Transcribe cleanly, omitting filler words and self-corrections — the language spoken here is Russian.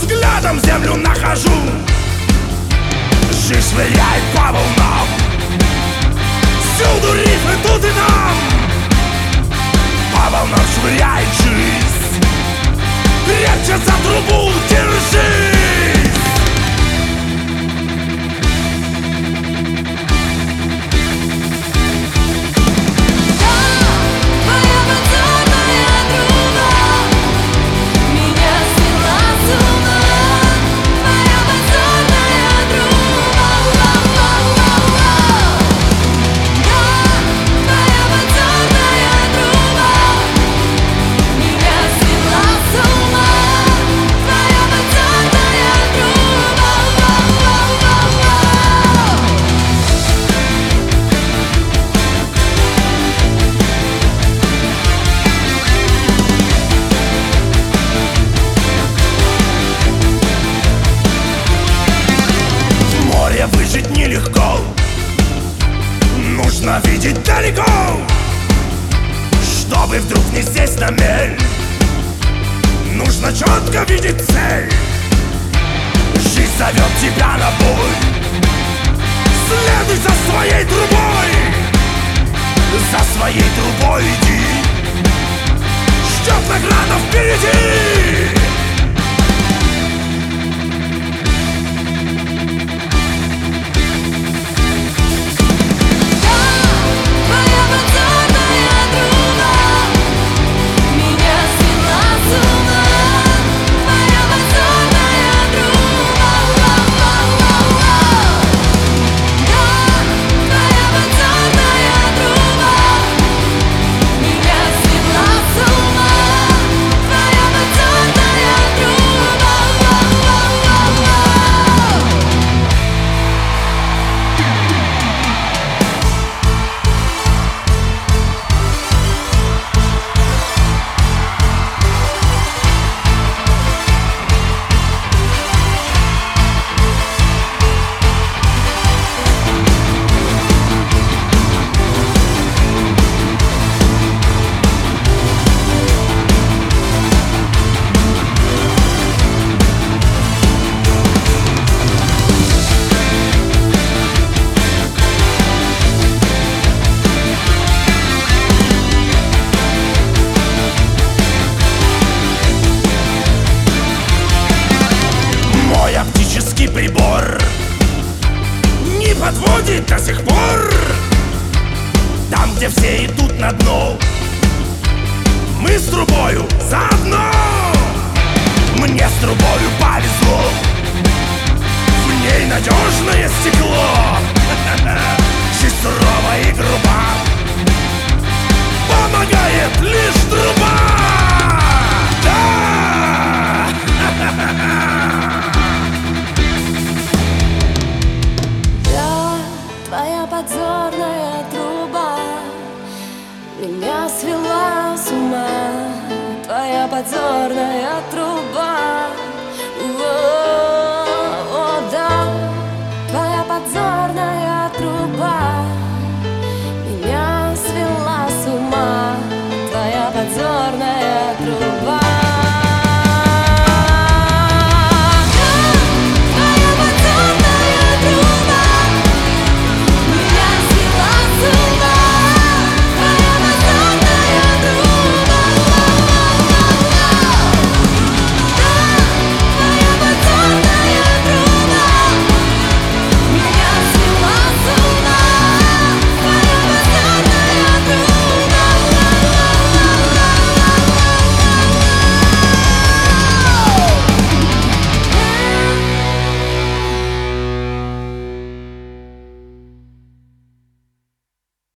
взглядом землю нахожу. Жизнь швыряет по волнам, всюду рифмы тут и там. По волнам швыряет жизнь, крепче за трубу держись. Выжить нелегко, нужно видеть далеко, чтобы вдруг не сесть на мель. Нужно четко видеть цель. Жизнь зовет тебя на бой, следуй за своей трубой. За своей трубой иди, ждет награда впереди. Прибор не подводит до сих пор. Там, где все идут на дно, мы с трубою заодно. Мне с трубою повезло, в ней надежное стекло.